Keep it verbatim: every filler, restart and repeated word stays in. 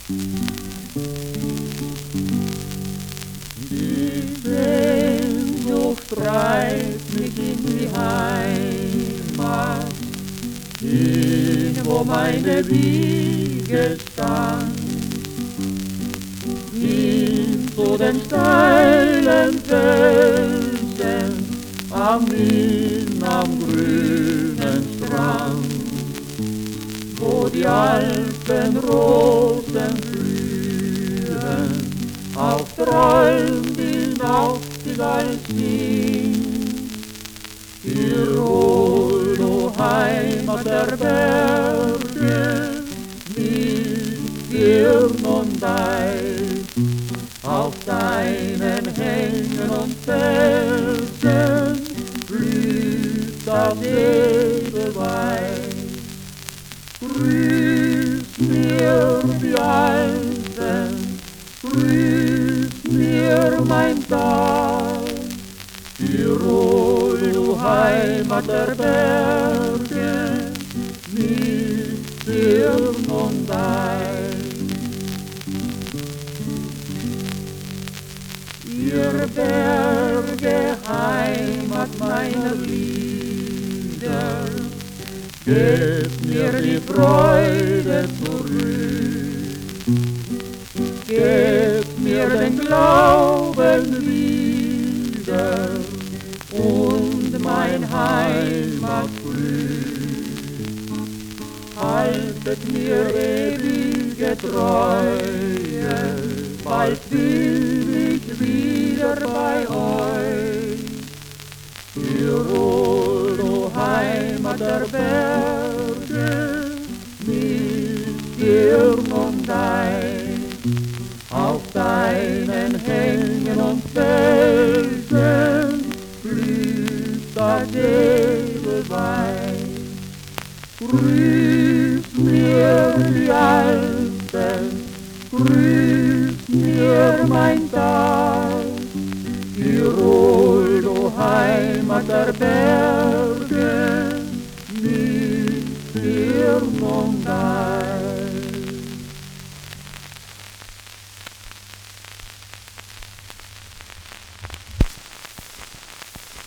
Die Sehnsucht treibt mich in die Heimat, hin, wo meine Wiege stand, hin zu den steilen Felsen, am Inn, am grünen Strand, wo die Alpenrosen blühen, auf Träumen die Nacht all singt. Tirol, du Heimat der Berge, mit Stirn und Eis, auf deinen Hängen und Felsen blüht das Edelweiß. Grüß mir die Alten, grüß mir mein Tal, Tirol, du Heimat der Berge, mit Stirn und Eis. Ihr Berge, Heimat meiner Lieder, gebt mir die Freude zurück, gebt mir den Glauben wieder und mein Heimatglück. Haltet mir ewige Treue, bald bin ich wieder bei euch. Tirol, du Heimat der Berge, mit Stirn und Eis, auf deinen Hängen und Felsen blüht das Edelweiß. Grüß mir die Alpen, grüß mir mein Tal, Tirol, du Heimat der Berge, mit Stirn und Eis.